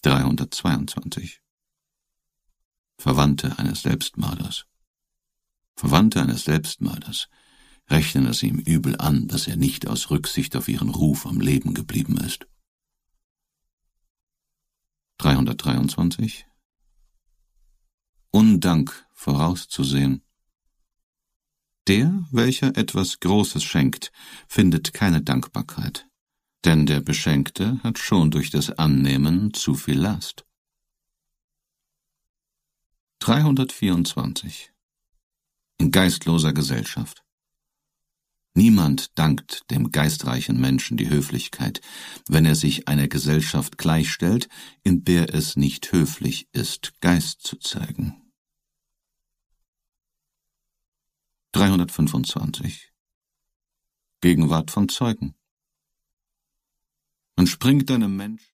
322. Verwandte eines Selbstmörders. Verwandte eines Selbstmörders rechnen es ihm übel an, dass er nicht aus Rücksicht auf ihren Ruf am Leben geblieben ist. 323. Undank vorauszusehen. Der, welcher etwas Großes schenkt, findet keine Dankbarkeit, denn der Beschenkte hat schon durch das Annehmen zu viel Last. 324. In geistloser Gesellschaft. Niemand dankt dem geistreichen Menschen die Höflichkeit, wenn er sich einer Gesellschaft gleichstellt, in der es nicht höflich ist, Geist zu zeigen. 325. Gegenwart von Zeugen. Man springt einem Menschen